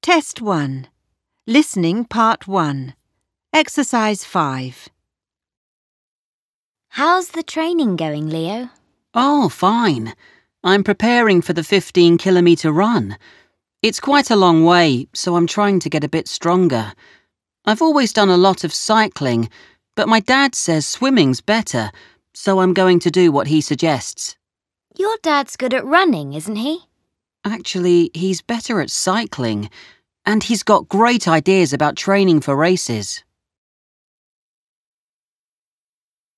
Test 1. Listening Part 1. Exercise 5. How's the training going, Leo? Oh, fine. I'm preparing for the 15-kilometre run. It's quite a long way, so I'm trying to get a bit stronger. I've always done a lot of cycling, but my dad says swimming's better, so I'm going to do what he suggests. Your dad's good at running, isn't he? Actually, he's better at cycling, and he's got great ideas about training for races.